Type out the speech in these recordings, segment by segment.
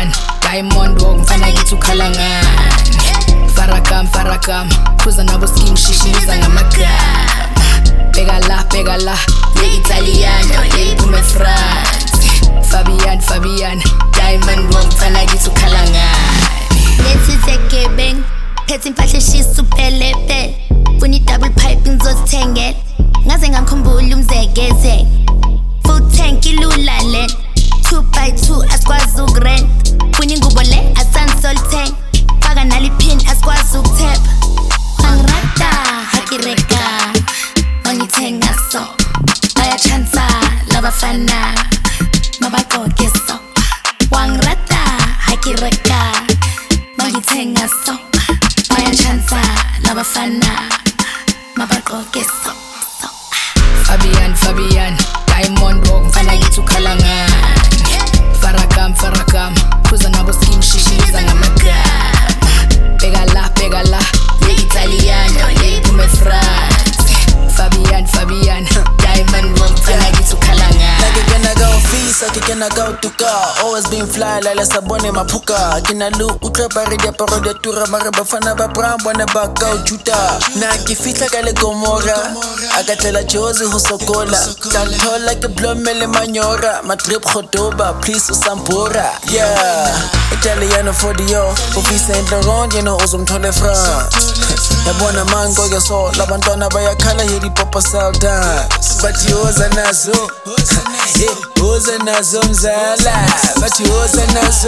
Fabian, Diamond Walk, mfana gitu kalangani. Farakam, cruza nabo skim shishiniza ngamagama. Pegala, le Italiano, le ipume France. Fabian, Diamond Walk, mfana gitu kalangani. Lethi zekebeng, phethe impahla eshisuphelele. Funa double pipe ngizozithengela. Ngaze ngakhumbula umzekeze. Full tank ilula le. 2x2 asikwazi ukurent. Funa ingubo le asansol tank. Faka nalipin asikwazi ukuthepha. Wangirada hakireka. Wangithenga so. Bayachansa labafana. Mabagqoke so. Wangirada hakireka. Wangithenga so. Bayachansa labafana. Mabagqoke so. Fabian, Diamond Walk, mfana gitu kalangani. Farakam, cruza nabo skim shishiniza ngamagama. Pegala, le Italiano, le ipume France. Fabian, Diamond Walk, mfana gitu kalangani. Nakikena ka office, akikena ka utuka. Always been fly, lala sabone mapuka. Kina lu utrapa redia parodia tura. Mara bafana ba brambwane ba kauchuta. Nakifitla kale gomora. Akatela jozi husokola. Tantola ke blomele manyora. Matrip khodoba, please usampura. Yeah, Italiano for the yo. Office Saint Laurent, you know uzumthole France. Yabona mango yaso, labantwana bayakhala heri papa sell dance. But yoza nazo, yoza nazo mzala. But yoza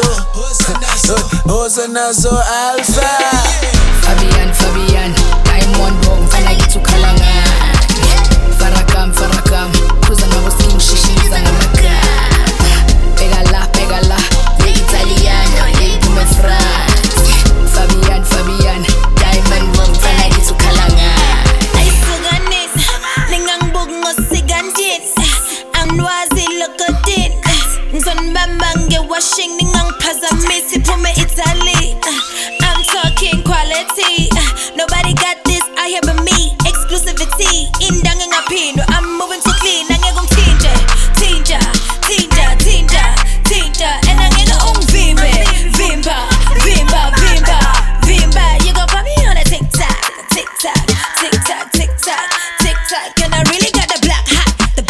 nazo alpha. Fabian, Diamond Walk, mfana gitu kalangani. Farakam, cruza nabo skim shishiniza ngamagama. Pegala, le Italiano, le ipume France. Fabian, Diamond Walk, mfana gitu kalangani. Ayisukanisa, ningangibuk ngosikandini. Angwazi lokodini. Ngizonibamba ngewashing ningangiphazamisi iphume Italy. I'm talking quality. Nobody got this out here but me. Exclusivity. Indange ngaphindwa. I'm moving too clean. Angeke ungithinje. Thinja. And angeke ungivimbe. Vimba. You gon' put me on a TikTok. And I really got the black hot.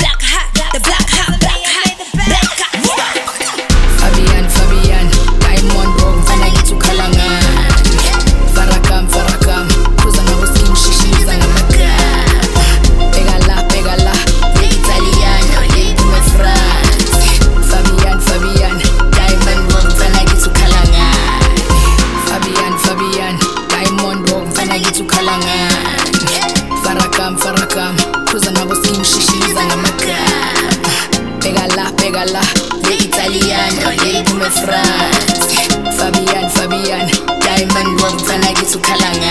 Fabian, Diamond Walk, mfana gitu kalangani. Farakam, cruza nabo skim shishiniza ngamagama. Pegala, le Italiano, le ipume France. Fabian, Diamond Walk, mfana gitu kalangani. Fabian, Diamond Walk, mfana gitu kalangani. Farakam, cruza nabo skim shishiniza ngamagama. Pegala, le Italiano, le ipume France. Fabian, Diamond Walk, mfana gitu kalangani.